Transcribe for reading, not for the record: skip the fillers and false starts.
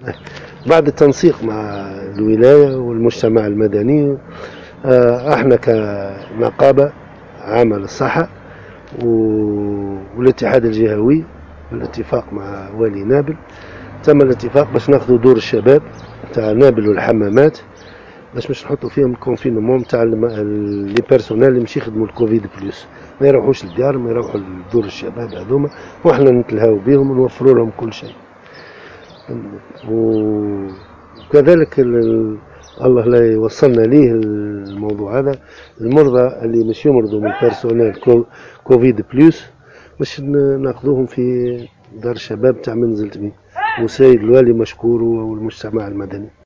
بعد التنسيق مع الولاية والمجتمع المدني، احنا كنقابة عامة للصحة والاتحاد الجهوي بالاتفاق مع والي نابل تم الاتفاق باش ناخذوا دور الشباب تاع نابل والحمامات باش نحطوا فيهم الكونفينمون تاع لي بيرسونيل اللي مش يخدموا الكوفيد بلس، ما يروحوش للديار، ما يروحوا لدور الشباب هذوما، واحنا نتلهاو بهم ونوفروا لهم كل شيء. وكذلك الله لا يوصلنا ليه الموضوع هذا، المرضى اللي مش يمرضوا من بيرسونيل كوفيد بلس باش ناخذوهم في دار الشباب تاع منزل تبي، وسيد الوالي مشكور والمجتمع المدني.